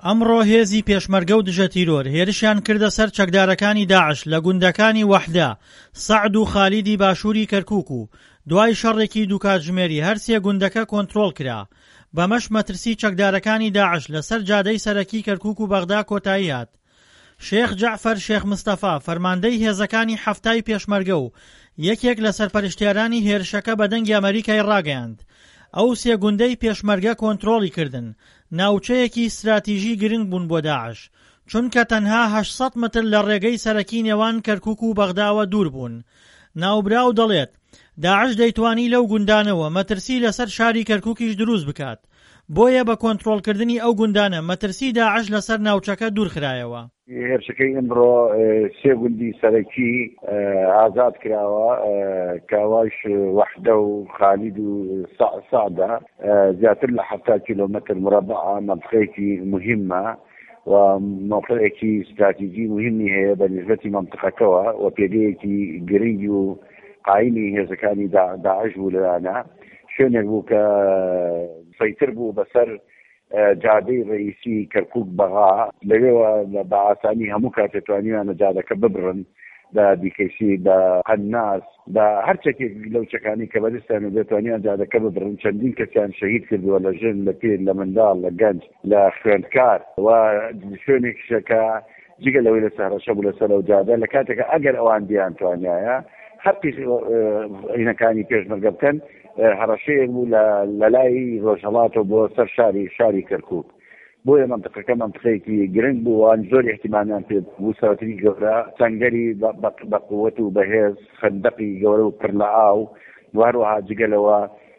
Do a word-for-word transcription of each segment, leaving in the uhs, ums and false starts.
ئەمڕۆ هێزی پێشمەرگە و دژە تیرۆر هێرشیان کردە سەر چەکدارەکانی داعش لە گوندەکانی وەحدە، سەعد و خالیدی باشووری کەرکووک و دوای شەڕێکی دووکاتژمێری هەر سێ گوندەکە کۆنتڕۆڵ کرا. بەمەش مەترسی چەکدارەکانی داعش لەسەر جادەی سەرەکی کەرکووک و بەغدا کۆتایی هات. شێخ جەعفەر شێخ مستەفا فەرماندەی هێزەکانی حەفتای پێشمەرگە و یەکێک لە سەرپەرشتیارانی هێرشەکە بە دەنگی ئەمریکای ڕاگەیاند. ئەو سێ گوندەی پێشمەرگە کۆنتڕۆڵی کردن، ناوچەیەکی استراتیژی گرنگ بوون بۆ داعش، چونکە تەنها هەشت سەد متر لە ڕێگەی سەرەکی نێوان کەرکووک و بەغداوە دوور بوون. ناوبراو دەڵێت داعش دەیتوانی لەو گوندانەوە مەترسی لەسەر شاری کەرکووکیش دروست بکات، بۆیە بە کۆنتڕۆڵکردنی ئەو گوندانە مەترسی داعش لەسەر ناوچەکە دوورخرایەوە. هێرشەکەی ئەمڕۆ سێ گوندی سەرەکی ئازاد کراوە، کاواش وەحدە و خالید و سەعدە، زیاتر لە حەفتا کیلۆمەتر مربع منطقەیەکی مهمە و موقعێکی استراتیژی مهمی هەیە بە نسبەتی منطقەکەوە و پێگەیەکی گرنگی و قایمی هێزەکانی داعش بوو لەوانە. شوێنێک بوو کە سەیتر بوو بەسەر جادەی ڕئیسی کەرکووک بەغا، لەوێوە بە ئاسانی هەموو کاتێتوانیوانە جادەکە ببڕن بە دیکەشی بە قەناس بە هەر چەکێک لەو چەکانی کە بەدەستیان و دەتوانیان جادەکە ببڕن. چەندین کەسیان شەهید کردووە لە ژن، لە پیر، لە منداڵ، لە گەنج، لە خوێندکار و شوێنێکشەکە جگە لەوەی لە سەهرەشە بوو لەسەر ئەو جادە لە کاتێکە ئەگەر ئەوان دیان توانایە هەرقی عینەکانی پێشمەرگە بکەن هەڕەشەیەک بوو لە لای ڕۆژهەڵاتەوە بۆ سەر شاری شاری کەرکووک. بۆیە منطقەکە منطقەیەکی گرنگ بوو وان زۆر احتیمامیان پێ بوو. سەرەتری گەورە سەنگەری بە قووەت و بەهێز، خەندەقی گەورە و پڕ لە ئاو، هەروەها جگەلەوە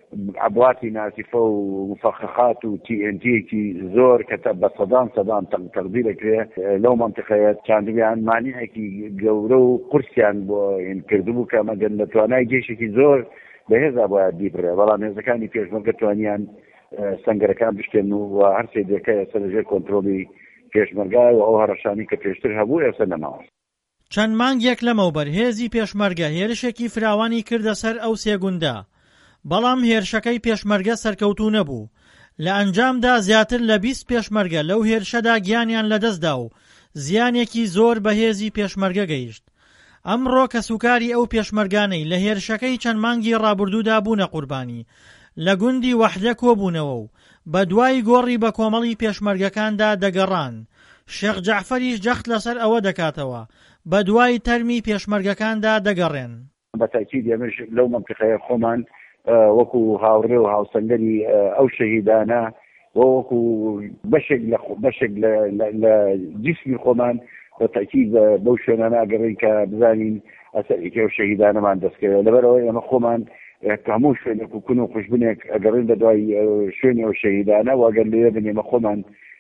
عبواتی ناسیفە و مفەخەخات و تی ئێن تیەکی زۆر کە بە سەدان سەدان تەقدیر دەکرێ لەو منطقەیە چاندویان مانیعێکی گەورە و قورسیان بۆ کردبوو کە مەگەن لە توانای جێشێکی زۆر بەهێزا بۆ بیبڕێ، بەڵام هێزەکانی پێشمەرگە توانیان سەنگەرەکان بشکێن و هەر سێ دەکە ئێستا لەژێر کۆنتڕۆلی پێشمەرگای و ئەو هەڕەشانی کە پێشتر هەبوو ئێستا نەماوە. چەند مانگێک لەمەوبەر هێزی پێشمەرگە هێرشێکی فراوانی کردە سەر ئەو سێ گوندە، بەڵام هێرشەکەی پێشمەرگە سەرکەوتوو نەبوو. لە ئەنجامدا زیاتر لە بیست پێشمەرگە لەو هێرشەدا گیانیان لەدەستدا و زیانێکی زۆر بە هێزی پێشمەرگە گەیشت. ئەمڕۆ کە سوکاری ئەو پێشمەرگانەی لە هێرشەکەی چەند مانگی ڕابردوودا بوونە قوربانی، لە گوندی وەحدە کۆبوونەوە و بە دوای گۆڕی بە کۆمەڵی پێشمەرگەکاندا دەگەڕان. شێخ جەعفەریش جەخت لەسەر ئەوە دەکاتەوە بە دوای تەرمی پێشمەرگەکاندا دەگەڕێن. بەتاکید ئێمەش لەو مەنطقەیە خۆمان وەکو هاوڕێ و هاوسەنگەری ئەو شەهیدانە وەکو بەشێک بەشێک لە جسمی خۆمان بەتاکید بەو شوێنانە ئەگەڕین کە بزانین ئەسەرێکی ئەو شەهیدانەمان دەستکەوێت. لەبەرەوەی ئێمە خۆمان هەموو شوێنێک و کون و خوشبنێک ئەگەڕین بە دوای شوێنی ئەو شەهیدانە و ئەگەر لێ بن ئێمە خۆمان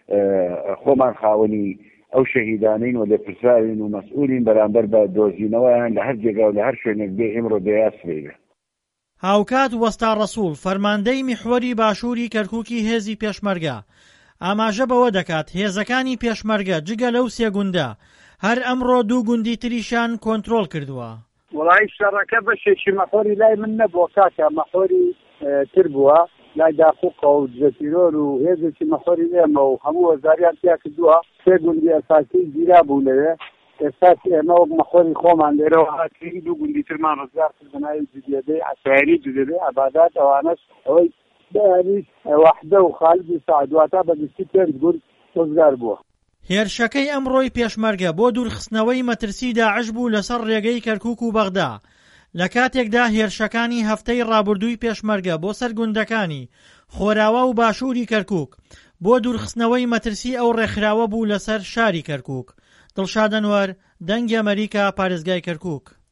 خۆمان خاوەنی ئەو شەهیدانین و لێپرسراوین و مەسئولین بەرامبەر بە دۆزینەوەیان لە هەر جێگا و لە هەر شوێنێک بێ ئێمڕۆ دەیاس بێ. هاوکات وەستا ڕەسوول فەرماندەی میحوەری باشووری کەرکووکی هێزی پێشمەرگە ئاماژە بەوە دەکات هێزەکانی پێشمەرگە جگە لەو سێ گوندە هەر ئەمڕۆ دوو گوندی تریشان کۆنتڕۆڵ کردووە. وڵی شەڕەکە بەشێکی مەحۆری لای من نەبووە کاکە، مەحۆری تر بووە لای داخوقە و جەتیرۆر و هێزێکی مەحۆری لێمە و هەموو وەزاریان تیا کردووە. سێ گوندی ئەساسی گیرا بوو لەوێ. ئێستا ئێمە وەک مەحۆری خۆمان لێرەوە هاتووی دوو گوندی ترمان ڕزگار کردنەوەی جدێدەی عەسایری جدێدەی عەبادات ئەوانەش ئەوەی داری وەحدە و خالد و سەعد واتە بەگشتی پێنج گوند ڕزگار بووە. هێرشەکەی ئەمڕۆی پێشمەرگە بۆ دوورخستنەوەی مەترسی داعش بوو لەسەر ڕێگەی کەرکووک و بەغدا، لە کاتێکدا هێرشەکانی هەفتەی ڕابردووی پێشمەرگە بۆ سەر گوندەکانی خۆراوە و باشووری کەرکووک بۆ دوورخستنەوەی مەترسی ئەو ڕێکخراوە بوو لەسەر شاری کەرکووک. دڵشاد ئەنوەر، دەنگی ئەمریکا، پارێزگای کەرکووک.